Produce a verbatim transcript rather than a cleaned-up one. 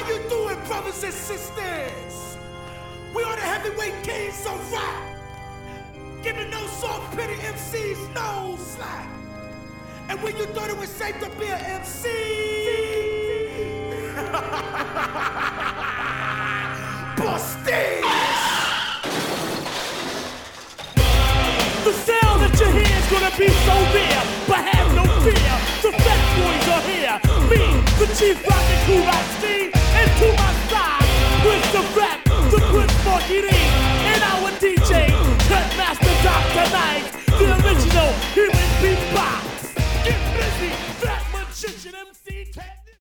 you doing, brothers and sisters? We are the heavyweight kings of rap, giving no soft pity M Cs no slack. And when you thought it was safe to be an M C, Busted! The sound that you hear is gonna be so rare, but have no fear. The fat boys are here. Me, the chief rocket crew rocks